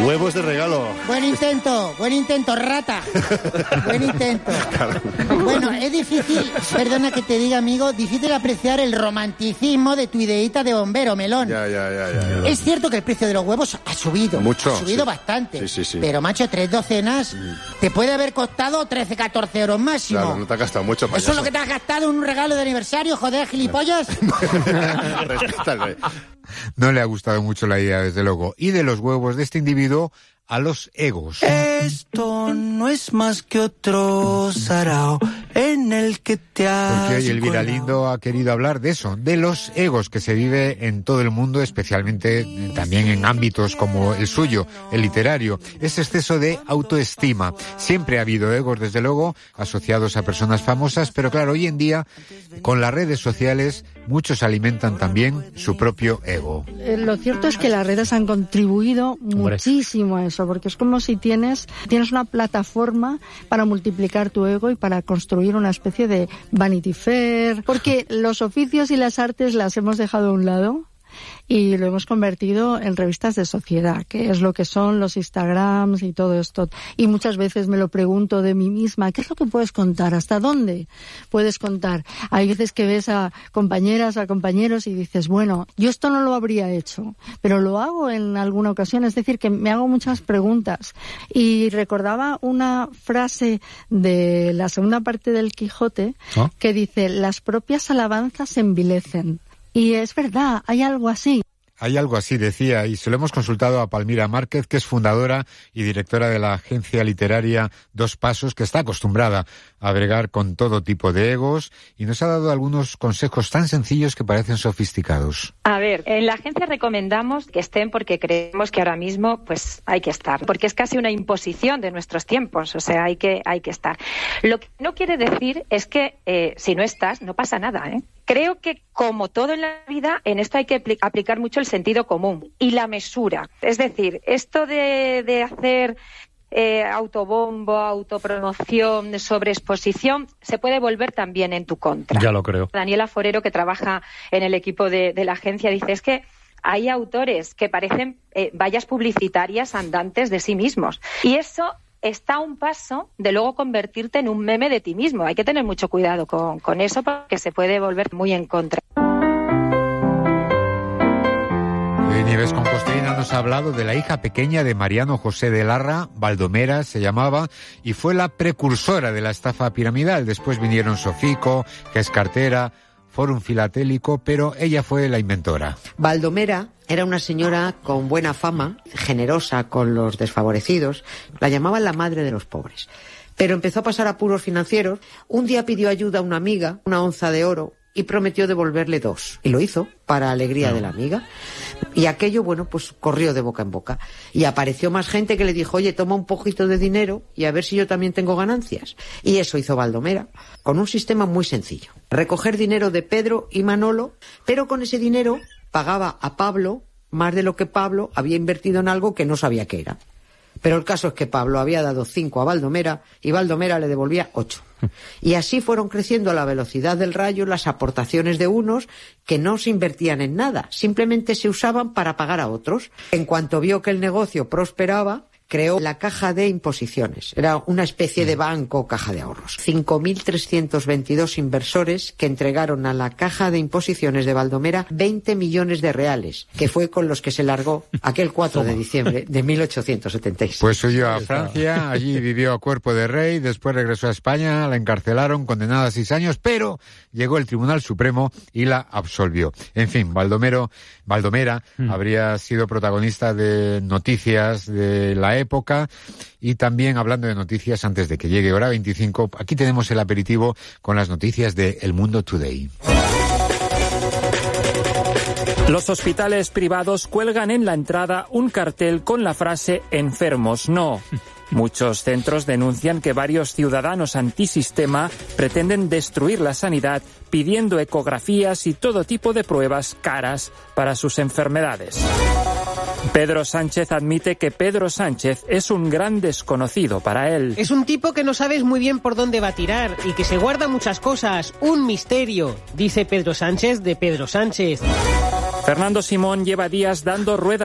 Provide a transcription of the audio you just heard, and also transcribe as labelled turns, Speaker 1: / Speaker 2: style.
Speaker 1: Huevos de regalo.
Speaker 2: Buen intento, rata. Buen intento. Bueno, es difícil, perdona que te diga, amigo, difícil apreciar el romanticismo de tu ideita de bombero, Melón.
Speaker 1: Ya.
Speaker 2: Es cierto que el precio de los huevos ha subido.
Speaker 1: Mucho.
Speaker 2: Ha subido bastante. Sí. Pero, macho, 3 docenas te puede haber costado 13, 14 euros máximo.
Speaker 1: Claro, no te has gastado mucho, payaso.
Speaker 2: ¿Eso es lo que te has gastado en un regalo de aniversario, joder, gilipollas?
Speaker 1: Respétale.
Speaker 3: No le ha gustado mucho la idea, desde luego. Y de los huevos de este individuo a los egos.
Speaker 4: Esto no es más que otro sarao en el que te has...
Speaker 3: Porque hoy Elvira Lindo ha querido hablar de eso, de los egos que se vive en todo el mundo, especialmente también en ámbitos como el suyo, el literario. Ese exceso de autoestima. Siempre ha habido egos, desde luego, asociados a personas famosas, pero claro, hoy en día, con las redes sociales, muchos alimentan también su propio ego.
Speaker 5: Lo cierto es que las redes han contribuido muchísimo a eso, porque es como si tienes una plataforma para multiplicar tu ego y para construir una especie de Vanity Fair, porque los oficios y las artes las hemos dejado a un lado y lo hemos convertido en revistas de sociedad, que es lo que son los Instagrams y todo esto. Y muchas veces me lo pregunto de mí misma, ¿qué es lo que puedes contar? ¿Hasta dónde puedes contar? Hay veces que ves a compañeras, a compañeros y dices, bueno, yo esto no lo habría hecho, pero lo hago en alguna ocasión, es decir, que me hago muchas preguntas. Y recordaba una frase de la segunda parte del Quijote que dice, las propias alabanzas se envilecen. Y es verdad, hay algo así.
Speaker 3: Hay algo así, decía, y se lo hemos consultado a Palmira Márquez, que es fundadora y directora de la agencia literaria Dos Pasos, que está acostumbrada a bregar con todo tipo de egos, y nos ha dado algunos consejos tan sencillos que parecen sofisticados.
Speaker 6: A ver, en la agencia recomendamos que estén porque creemos que ahora mismo pues hay que estar, porque es casi una imposición de nuestros tiempos, o sea, hay que estar. Lo que no quiere decir es que si no estás, no pasa nada, ¿eh? Creo que, como todo en la vida, en esto hay que aplicar mucho el sentido común y la mesura. Es decir, esto de hacer autobombo, autopromoción, sobreexposición, se puede volver también en tu contra.
Speaker 7: Ya lo creo.
Speaker 6: Daniela Forero, que trabaja en el equipo de la agencia, dice, es que hay autores que parecen vallas publicitarias andantes de sí mismos. Y eso está a un paso de luego convertirte en un meme de ti mismo. Hay que tener mucho cuidado con eso porque se puede volver muy en contra.
Speaker 3: Nieves Compostrina nos ha hablado de la hija pequeña de Mariano José de Larra, Baldomera se llamaba, y fue la precursora de la estafa piramidal. Después vinieron Sofico, que es cartera, Fórum Filatélico, pero ella fue la inventora.
Speaker 8: Baldomera era una señora con buena fama, generosa con los desfavorecidos, la llamaban la madre de los pobres. Pero empezó a pasar apuros financieros, un día pidió ayuda a una amiga, 1 onza de oro, y prometió devolverle 2. Y lo hizo, para alegría de la amiga. Y aquello, bueno, pues corrió de boca en boca. Y apareció más gente que le dijo, oye, toma un poquito de dinero y a ver si yo también tengo ganancias. Y eso hizo Baldomera, con un sistema muy sencillo. Recoger dinero de Pedro y Manolo, pero con ese dinero pagaba a Pablo más de lo que Pablo había invertido en algo que no sabía qué era. Pero el caso es que Pablo había dado 5 a Baldomera y Baldomera le devolvía 8. Y así fueron creciendo a la velocidad del rayo las aportaciones de unos que no se invertían en nada, simplemente se usaban para pagar a otros. En cuanto vio que el negocio prosperaba, creó la Caja de Imposiciones. Era una especie de banco o caja de ahorros. 5.322 inversores que entregaron a la Caja de Imposiciones de Baldomera 20 millones de reales, que fue con los que se largó aquel 4 de diciembre de 1876.
Speaker 3: Pues huyó a Francia, allí vivió a cuerpo de rey, después regresó a España, la encarcelaron, condenada a 6 años, pero llegó el Tribunal Supremo y la absolvió. En fin, Baldomera habría sido protagonista de noticias de la época, y también, hablando de noticias, antes de que llegue hora 25, aquí tenemos el aperitivo con las noticias de El Mundo Today.
Speaker 7: Los hospitales privados cuelgan en la entrada un cartel con la frase «Enfermos no». Muchos centros denuncian que varios ciudadanos antisistema pretenden destruir la sanidad pidiendo ecografías y todo tipo de pruebas caras para sus enfermedades. Pedro Sánchez admite que Pedro Sánchez es un gran desconocido para él.
Speaker 9: Es un tipo que no sabes muy bien por dónde va a tirar y que se guarda muchas cosas. Un misterio, dice Pedro Sánchez de Pedro Sánchez.
Speaker 7: Fernando Simón lleva días dando rueda